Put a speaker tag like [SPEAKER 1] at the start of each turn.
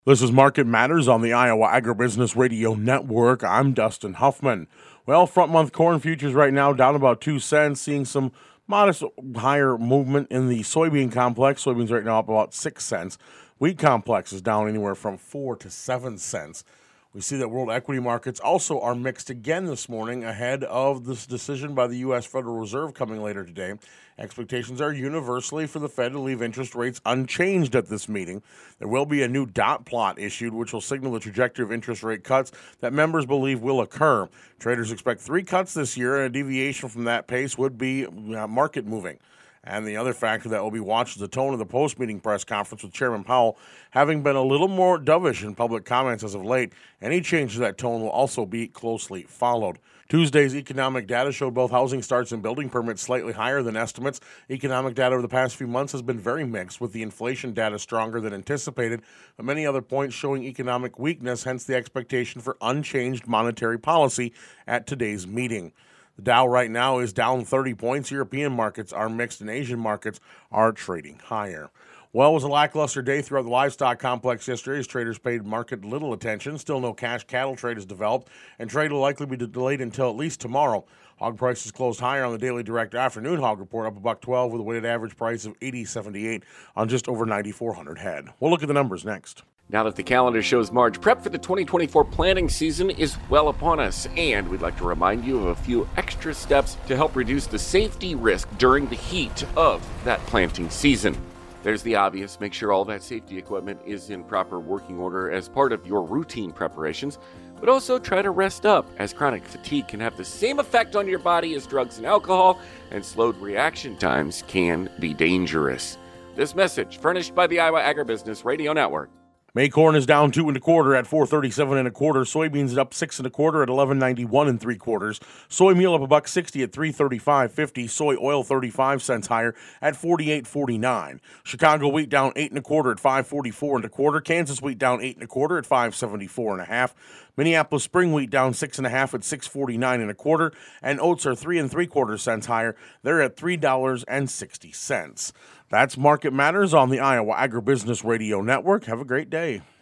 [SPEAKER 1] This is Market Matters on the Iowa Agribusiness Radio Network. I'm Dustin Huffman. Well, front month corn futures right now down about 2 cents, seeing some modest higher movement in the soybean complex. Soybeans right now up about 6 cents. Wheat complex is down anywhere from 4 to 7 cents. We see that world equity markets also are mixed again this morning ahead of this decision by the U.S. Federal Reserve coming later today. Expectations are universally for the Fed to leave interest rates unchanged at this meeting. There will be a new dot plot issued, which will signal the trajectory of interest rate cuts that members believe will occur. Traders expect 3 cuts this year, and a deviation from that pace would be market moving. And the other factor that will be watched is the tone of the post-meeting press conference with Chairman Powell. Having been a little more dovish in public comments as of late, any change to that tone will also be closely followed. Tuesday's economic data showed both housing starts and building permits slightly higher than estimates. Economic data over the past few months has been very mixed, with the inflation data stronger than anticipated, but many other points showing economic weakness, hence the expectation for unchanged monetary policy at today's meeting. The Dow right now is down 30 points. European markets are mixed and Asian markets are trading higher. Well, it was a lackluster day throughout the livestock complex yesterday as traders paid market little attention. Still no cash cattle trade has developed, and trade will likely be delayed until at least tomorrow. Hog prices closed higher on the Daily Direct afternoon hog report, up $1.12 with a weighted average price of $80.78 on just over 9,400 head. We'll look at the numbers next.
[SPEAKER 2] Now that the calendar shows March, prep for the 2024 planting season is well upon us, and we'd like to remind you of a few extra steps to help reduce the safety risk during the heat of that planting season. There's the obvious: make sure all that safety equipment is in proper working order as part of your routine preparations, but also try to rest up, as chronic fatigue can have the same effect on your body as drugs and alcohol, and slowed reaction times can be dangerous. This message furnished by the Iowa Agribusiness Radio Network.
[SPEAKER 1] May corn is down 2 1/4 at $4.37 1/4. Soybeans is up 6 1/4 at $11.91 3/4. Soy meal up $1.60 at $3.35.50. Soy oil 35 cents higher at $48.49. Chicago wheat down 8 1/4 at $5.44 1/4. Kansas wheat down 8 1/4 at $5.74 1/2. Minneapolis spring wheat down 6 1/2 at $6.49 1/4. And oats are 3 3/4 cents higher. They're at $3.60. That's Market Matters on the Iowa Agribusiness Radio Network. Have a great day.